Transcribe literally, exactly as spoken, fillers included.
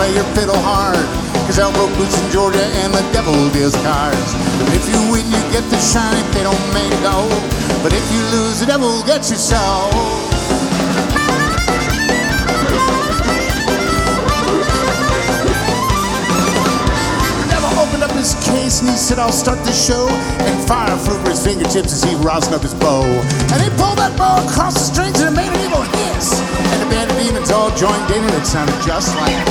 play your fiddle hard, cause elbow boots in Georgia and the devil deals cards. If you win, you get the shine if they don't make it gold, but if you lose, the devil gets your soul. Opened up his case and he said, I'll start the show, and fire flew over his fingertips as he rosin up his bow. And he pulled that bow across the strings and it made an evil hiss, and the band of demons all joined in and it sounded just like